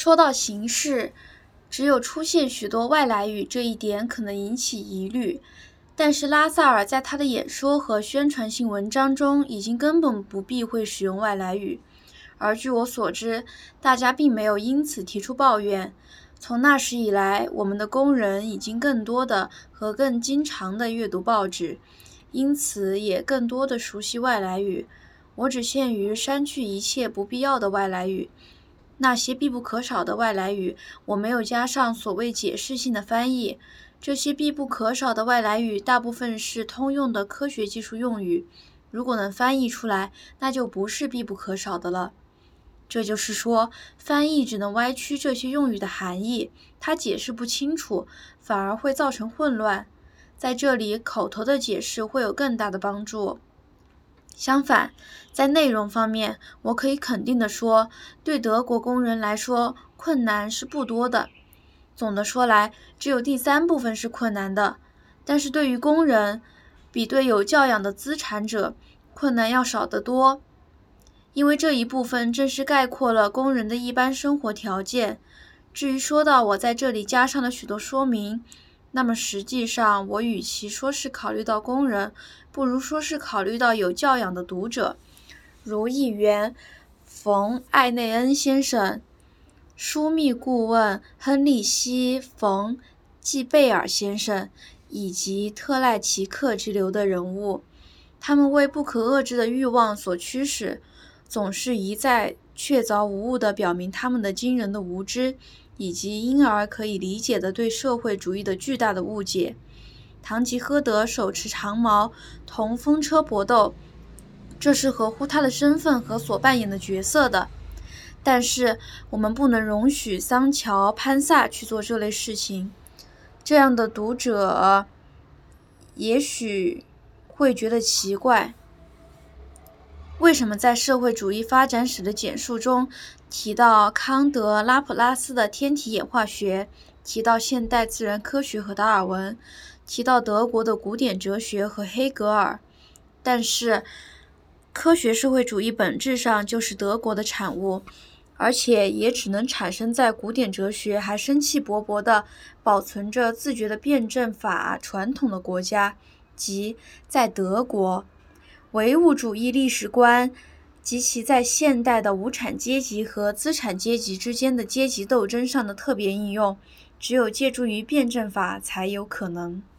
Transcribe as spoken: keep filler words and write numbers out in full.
说到形式，只有出现许多外来语这一点可能引起疑虑，但是拉萨尔在他的演说和宣传性文章中已经根本不避讳使用外来语，而据我所知，大家并没有因此提出抱怨。从那时以来，我们的工人已经更多的和更经常的阅读报纸，因此也更多的熟悉外来语。我只限于删去一切不必要的外来语。那些必不可少的外来语，我没有加上所谓解释性的翻译。这些必不可少的外来语大部分是通用的科学技术用语，如果能翻译出来，那就不是必不可少的了。这就是说，翻译只能歪曲这些用语的含义，它解释不清楚，反而会造成混乱。在这里，口头的解释会有更大的帮助。相反，在内容方面，我可以肯定地说，对德国工人来说，困难是不多的。总的说来，只有第三部分是困难的，但是对于工人，比对有教养的资产者，困难要少得多。因为这一部分正是概括了工人的一般生活条件。至于说到我在这里加上了许多说明，那么实际上我与其说是考虑到工人，不如说是考虑到有教养的读者，如议员冯·艾内恩先生、枢密顾问亨利希·冯·季贝尔先生以及特赖奇克之流的人物。他们为不可遏制的欲望所驱使，总是一再确凿无误地表明他们的惊人的无知，以及因而可以理解的对社会主义的巨大的误解。堂吉诃德手持长矛，同风车搏斗，这是合乎他的身份和所扮演的角色的。但是我们不能容许桑乔·潘萨去做这类事情。这样的读者也许会觉得奇怪，为什么在社会主义发展史的简述中提到康德、拉普拉斯的天体演化学，提到现代自然科学和达尔文，提到德国的古典哲学和黑格尔？但是科学社会主义本质上就是德国的产物，而且也只能产生在古典哲学还生气勃勃地保存着自觉的辩证法传统的国家，即在德国。唯物主义历史观及其在现代的无产阶级和资产阶级之间的阶级斗争上的特别应用，只有借助于辩证法才有可能。